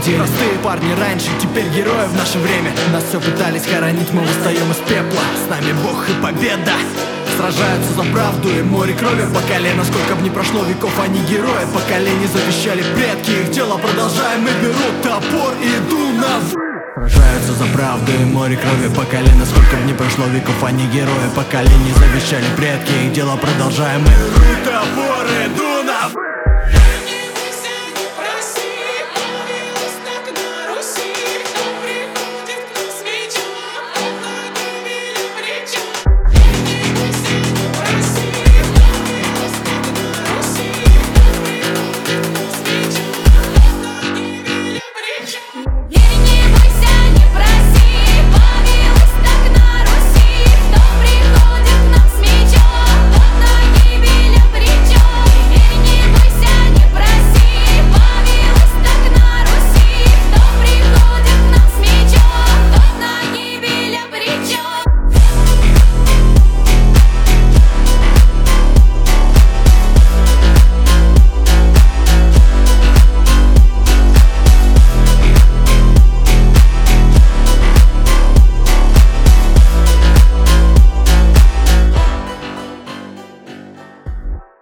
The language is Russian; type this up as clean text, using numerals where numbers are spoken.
Эти простые парни раньше, теперь герои в наше время. Нас все пытались хоронить, мы восстаем из пепла. С нами Бог и победа. Сражаются за правду и море крови по колено. Сколько б ни прошло веков, они герои. Поколения завещали предки, их дело продолжаем. И берут топор и иду на Сражаются за правду и море крови по колено. Сколько б ни прошло веков, они герои. Поколения завещали предки, их дело продолжаем. И берут топор и иду